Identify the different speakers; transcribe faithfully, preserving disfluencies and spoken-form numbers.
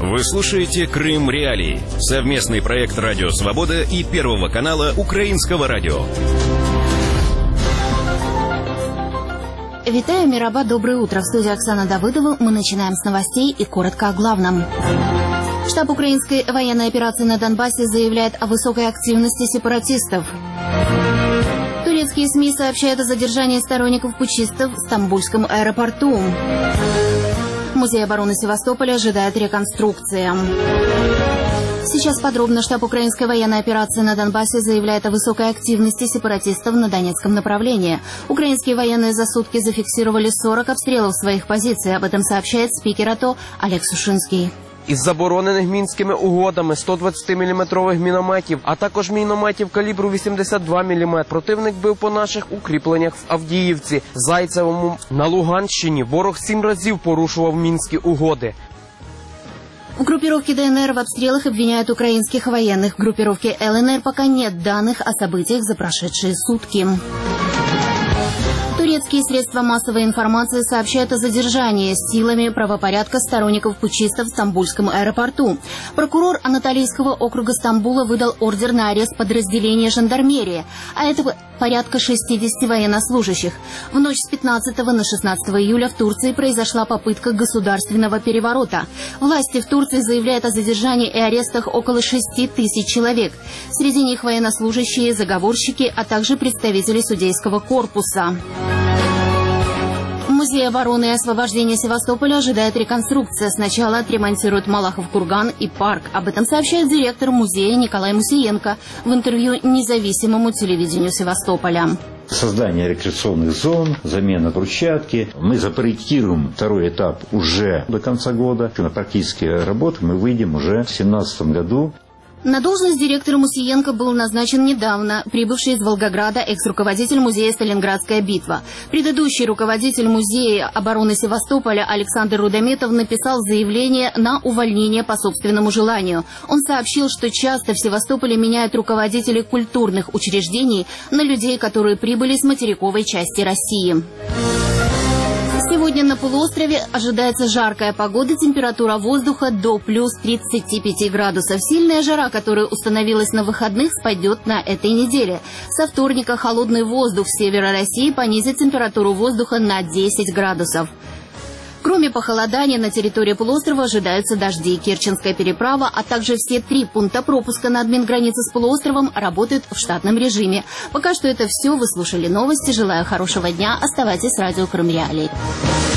Speaker 1: Вы слушаете «Крым Реалии» – совместный проект «Радио Свобода» и Первого канала Украинского радио.
Speaker 2: Витаю, Мираба, доброе утро. В студии Оксана Давыдова. Мы начинаем с новостей и коротко о главном. Штаб украинской военной операции на Донбассе заявляет о высокой активности сепаратистов. Турецкие СМИ сообщают о задержании сторонников путчистов в Стамбульском аэропорту. Музей обороны Севастополя ожидает реконструкции. Сейчас подробно. Штаб украинской военной операции на Донбассе заявляет о высокой активности сепаратистов на Донецком направлении. Украинские военные за сутки зафиксировали сорок обстрелов своих позиций. Об этом сообщает спикер АТО Олег Сушинский.
Speaker 3: Із заборонених мінськими угодами сто двадцятиміліметрових мінометів, а також мінометів калібру вісімдесят два міліметри противник бив по наших укріпленнях в Авдіївці, Зайцевому. На Луганщині ворог сім разів порушував мінські угоди.
Speaker 2: В группировке ДНР в обстрелах обвиняют украинских военных. В группировке ЛНР пока нет данных о событиях за прошедшие сутки. Турецкие средства массовой информации сообщают о задержании силами правопорядка сторонников путчистов в Стамбульском аэропорту. Прокурор Анатолийского округа Стамбула выдал ордер на арест подразделения жандармерии, а это порядка шестидесяти военнослужащих. В ночь с пятнадцатого на шестнадцатое июля в Турции произошла попытка государственного переворота. Власти в Турции заявляют о задержании и арестах около шести тысяч человек. Среди них военнослужащие, заговорщики, а также представители судейского корпуса. Музей обороны и освобождения Севастополя ожидает реконструкция. Сначала отремонтируют Малахов-курган и парк. Об этом сообщает директор музея Николай Мусиенко в интервью независимому телевидению Севастополя.
Speaker 4: Создание рекреационных зон, замена брусчатки. Мы запроектируем второй этап уже до конца года. На практические работы мы выйдем уже в две тысячи семнадцатом году.
Speaker 2: На должность директора Мусиенко был назначен недавно прибывший из Волгограда экс-руководитель музея «Сталинградская битва». Предыдущий руководитель музея обороны Севастополя Александр Рудометов написал заявление на увольнение по собственному желанию. Он сообщил, что часто в Севастополе меняют руководителей культурных учреждений на людей, которые прибыли с материковой части России. Сегодня на полуострове ожидается жаркая погода, температура воздуха до плюс тридцати пяти градусов. Сильная жара, которая установилась на выходных, спадет на этой неделе. Со вторника холодный воздух с севера России понизит температуру воздуха на десять градусов. Кроме похолодания, на территории полуострова ожидаются дожди. Керченская переправа, а также все три пункта пропуска на админгранице с полуостровом работают в штатном режиме. Пока что это все. Вы слушали новости. Желаю хорошего дня. Оставайтесь с радио Крым Реалии.